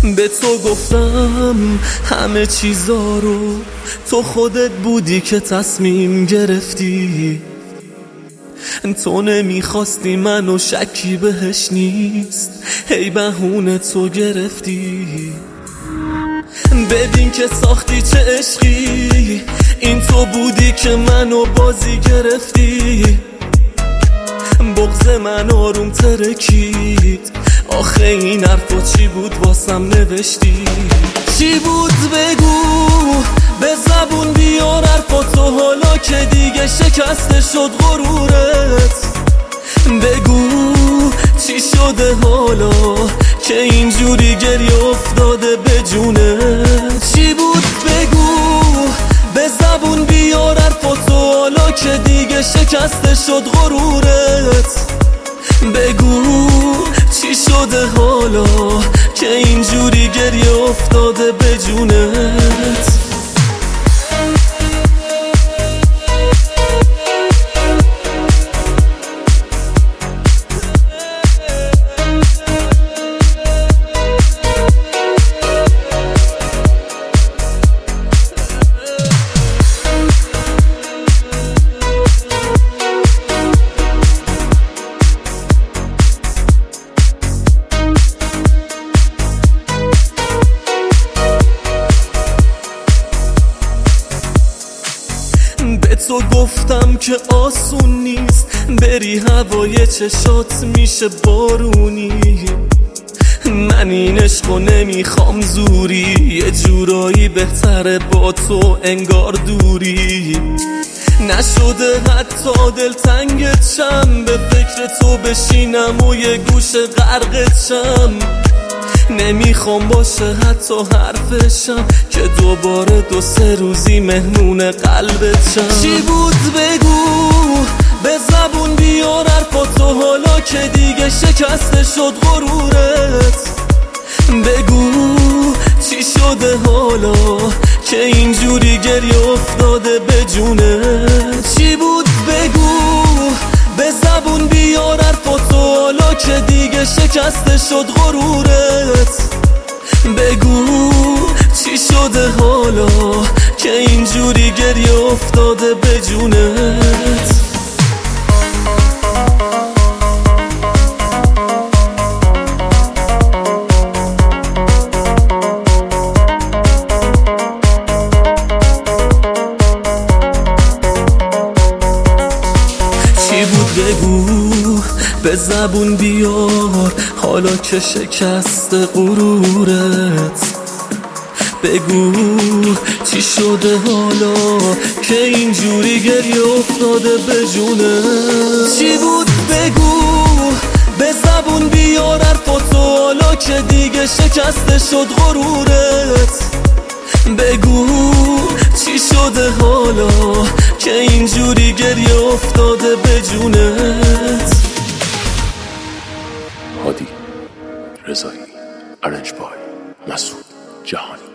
به تو گفتم همه چیزا رو، تو خودت بودی که تصمیم گرفتی. تو نمیخواستی منو، شکی بهش نیست، هی بهونه تو گرفتی. ببین که ساختی چه عشقی، این تو بودی که منو بازی گرفتی. بغض من آروم ترکید، آخه این حرفا چی بود واسم نوشتی؟ چی بود بگو، به زبون بیار حرفا تو، حالا که دیگه شکسته شد غرورت. بگو چی شده حالا که اینجوری گریه افتاده به جونت. چی بود بگو، به زبون بیار حرفا تو، حالا که دیگه شکسته شد غرورت. بگو چی شده حالا که اینجوری گریه افتاده به جونت. به تو گفتم که آسون نیست، بری هوای چشات میشه بارونی. من این عشقو نمیخوام زوری، یه جورایی بهتره با تو انگار دوری. نشده حتی دلتنگت شم، به فکر تو بشینم و یه گوشه غرقت شم. نمیخوام باشه حتی حرفشم، که دوباره 2-3 روزی مهمون قلبت شم. چی بود بگو، به زبون بیار حرفا تو، حالا که دیگه شکسته شد غرورت. بگو چی شده حالا که اینجوری گریه افتاده به جونت. چی بود بگو، به زبون بیار حرفا تو، حالا که دیگه شکسته شد غرورت. بگو چی شده حالا که اینجوری گریه افتاده به جونت. چی بود بگو، به زبون بیار حالا که شکست غرورت. بگو چی شده حالا که اینجوری گریه افتاده به جونت. چی بود بگو، به زبون بیار حرفا تو، حالا که دیگه شکسته شد غرورت. بگو چی شده حالا که اینجوری گریه افتاده به جونت. هادی رضایی، ارنج بای مسعود جهانی.